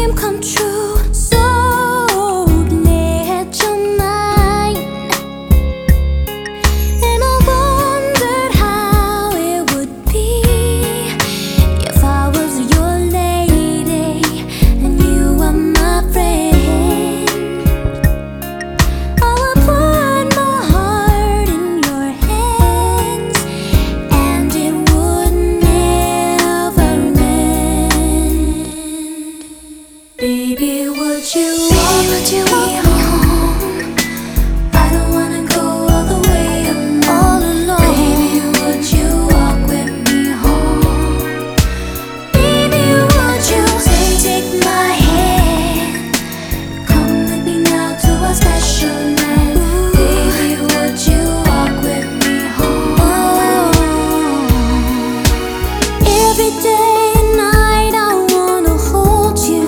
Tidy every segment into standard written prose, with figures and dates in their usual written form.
dream come true. So let your mind. And I wondered how it would be if I was your lady and you were my friend. I would put my heart in your hands, and it would never end. Baby, would you walk me home? I don't wanna go all the way alone. Baby, would you walk with me home? Baby, would you take my hand? Come with me now to our special land. Baby, would you walk with me home? Every day and night I wanna hold you.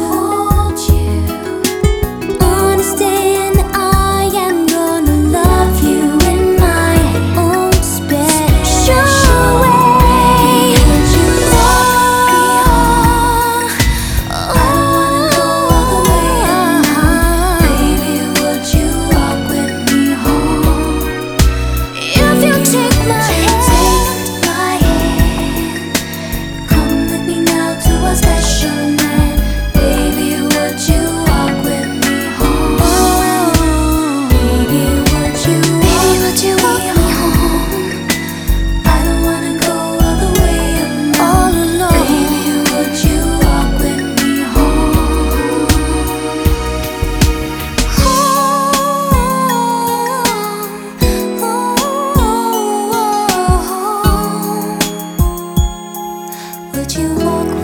Understand that I am gonna love you in my own special way. Would you walk me home? I don't wanna go all the way alone. Baby, would you walk with me home? If you take my hand, come with me now to our special land. Baby, would you walk with me home? Baby, would you walk me home? I don't wanna go all the way alone. Baby, would you walk with me home? Would you walk